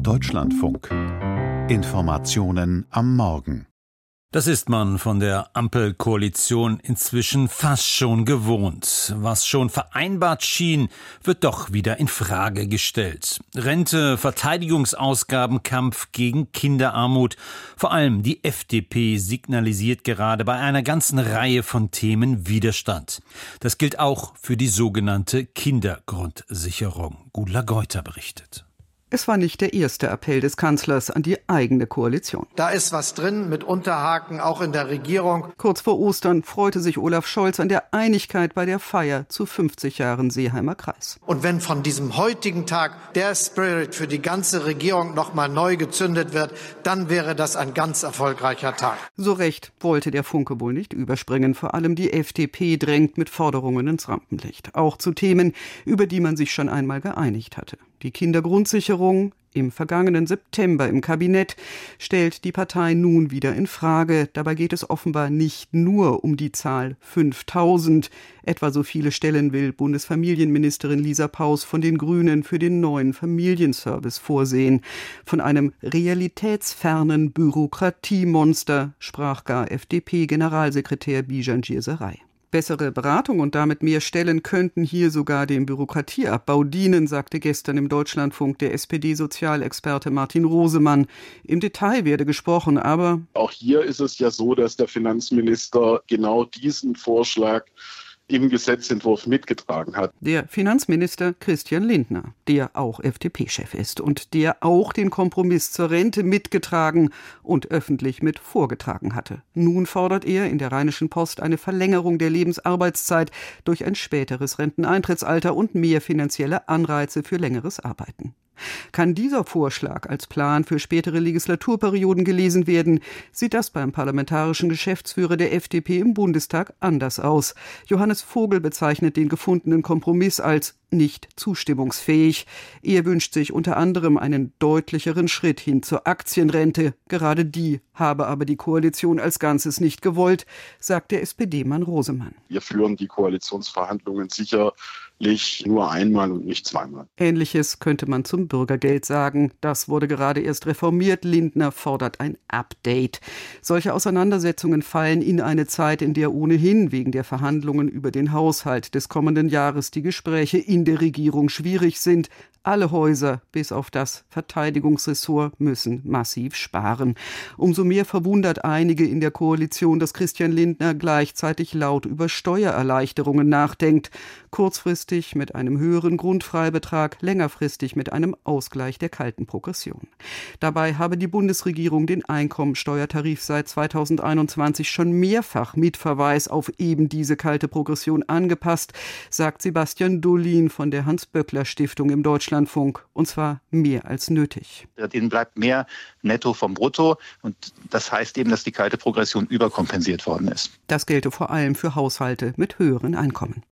Deutschlandfunk. Informationen am Morgen. Das ist man von der Ampelkoalition inzwischen fast schon gewohnt. Was schon vereinbart schien, wird doch wieder in Frage gestellt. Rente, Verteidigungsausgaben, Kampf gegen Kinderarmut. Vor allem die FDP signalisiert gerade bei einer ganzen Reihe von Themen Widerstand. Das gilt auch für die sogenannte Kindergrundsicherung. Gudula Geuter berichtet. Es war nicht der erste Appell des Kanzlers an die eigene Koalition. Da ist was drin mit Unterhaken, auch in der Regierung. Kurz vor Ostern freute sich Olaf Scholz an der Einigkeit bei der Feier zu 50 Jahren Seeheimer Kreis. Und wenn von diesem heutigen Tag der Spirit für die ganze Regierung nochmal neu gezündet wird, dann wäre das ein ganz erfolgreicher Tag. So recht wollte der Funke wohl nicht überspringen. Vor allem die FDP drängt mit Forderungen ins Rampenlicht. Auch zu Themen, über die man sich schon einmal geeinigt hatte. Die Kindergrundsicherung im vergangenen September im Kabinett stellt die Partei nun wieder in Frage. Dabei geht es offenbar nicht nur um die Zahl 5.000. Etwa so viele Stellen will Bundesfamilienministerin Lisa Paus von den Grünen für den neuen Familienservice vorsehen. Von einem realitätsfernen Bürokratiemonster sprach gar FDP-Generalsekretär Bijan Girseray. Bessere Beratung und damit mehr Stellen könnten hier sogar dem Bürokratieabbau dienen, sagte gestern im Deutschlandfunk der SPD-Sozialexperte Martin Rosemann. Im Detail werde gesprochen, aber auch hier ist es ja so, dass der Finanzminister genau diesen Vorschlag im Gesetzentwurf mitgetragen hat. Der Finanzminister Christian Lindner, der auch FDP-Chef ist und der auch den Kompromiss zur Rente mitgetragen und öffentlich mit vorgetragen hatte. Nun fordert er in der Rheinischen Post eine Verlängerung der Lebensarbeitszeit durch ein späteres Renteneintrittsalter und mehr finanzielle Anreize für längeres Arbeiten. Kann dieser Vorschlag als Plan für spätere Legislaturperioden gelesen werden, sieht das beim parlamentarischen Geschäftsführer der FDP im Bundestag anders aus. Johannes Vogel bezeichnet den gefundenen Kompromiss als nicht zustimmungsfähig. Er wünscht sich unter anderem einen deutlicheren Schritt hin zur Aktienrente. Gerade die habe aber die Koalition als Ganzes nicht gewollt, sagt der SPD-Mann Rosemann. Wir führen die Koalitionsverhandlungen sicherlich nur einmal und nicht zweimal. Ähnliches könnte man zum Bürgergeld sagen. Das wurde gerade erst reformiert. Lindner fordert ein Update. Solche Auseinandersetzungen fallen in eine Zeit, in der ohnehin wegen der Verhandlungen über den Haushalt des kommenden Jahres die Gespräche in der Regierung schwierig sind. Alle Häuser, bis auf das Verteidigungsressort, müssen massiv sparen. Umso mehr verwundert einige in der Koalition, dass Christian Lindner gleichzeitig laut über Steuererleichterungen nachdenkt. Kurzfristig mit einem höheren Grundfreibetrag, längerfristig mit einem Ausgleich der kalten Progression. Dabei habe die Bundesregierung den Einkommensteuertarif seit 2021 schon mehrfach mit Verweis auf eben diese kalte Progression angepasst, sagt Sebastian Dollin von der Hans-Böckler-Stiftung im Deutschlandfunk. Und zwar mehr als nötig. Denen bleibt mehr netto vom Brutto. Und das heißt eben, dass die kalte Progression überkompensiert worden ist. Das gelte vor allem für Haushalte mit höheren Einkommen.